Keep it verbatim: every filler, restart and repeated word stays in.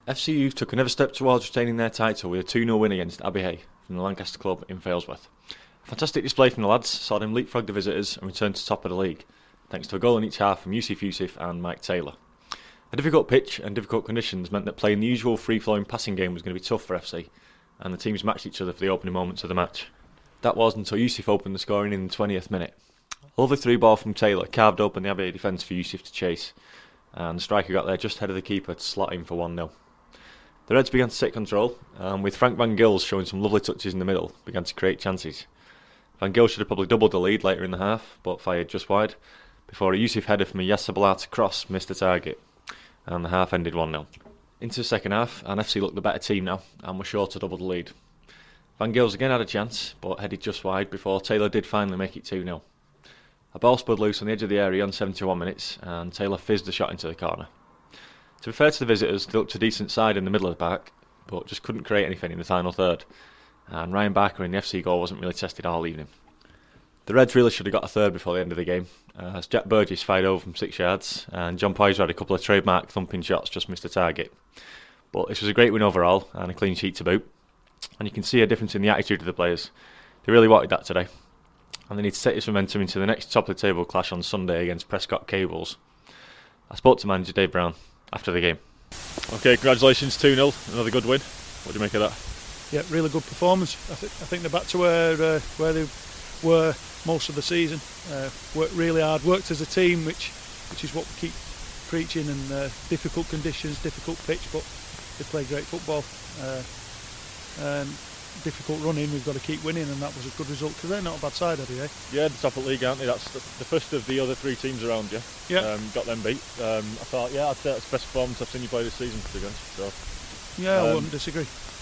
F C Youth took another step towards retaining their title with a two nil win against Abbey Hay from the Lancaster club in Failsworth. A fantastic display from the lads saw them leapfrog the visitors and return to top of the league, thanks to a goal in each half from Yusuf Yusuf and Mike Taylor. A difficult pitch and difficult conditions meant that playing the usual free-flowing passing game was going to be tough for F C, and the teams matched each other for the opening moments of the match. That was until Yusuf opened the scoring in the twentieth minute. A lovely through ball from Taylor carved open the Abbey Hay defence for Yusuf to chase, and the striker got there just ahead of the keeper to slot in for one nil. The Reds began to take control, and with Frank Van Gils showing some lovely touches in the middle, began to create chances. Van Gils should have probably doubled the lead later in the half, but fired just wide, before a Yusuf header from a Yasser Balata cross missed the target, and the half ended one nil. Into the second half, and F C looked the better team now, and were sure to double the lead. Van Gils again had a chance, but headed just wide before Taylor did finally make it two nil. A ball spud loose on the edge of the area on seventy-one minutes, and Taylor fizzed the shot into the corner. To be fair to the visitors, they looked a decent side in the middle of the park, but just couldn't create anything in the final third, and Ryan Barker in the F C goal wasn't really tested all evening. The Reds really should have got a third before the end of the game, uh, as Jack Burgess fired over from six yards, and John Poyser had a couple of trademark thumping shots just missed the target. But this was a great win overall, and a clean sheet to boot, and you can see a difference in the attitude of the players. They really wanted that today, and they need to take this momentum into the next top of the table clash on Sunday against Prescott Cables. I spoke to manager Dave Brown after the game. Okay, congratulations, two nil, another good win. What do you make of that? Yeah, really good performance. I, th- I think they're back to where uh, where they were most of the season. Uh, worked really hard, worked as a team, which which is what we keep preaching. And uh, difficult conditions, difficult pitch, but they play great football. Uh, um, difficult running, we've got to keep winning, and that was a good result because they're not a bad side, are they? Yeah, the top of the league, aren't they? That's the, the first of the other three teams around you. Yeah. Um, got them beat. Um, I thought, yeah, I'd say that's the best performance I've seen you play this season, to be honest. So, yeah, um, I wouldn't disagree.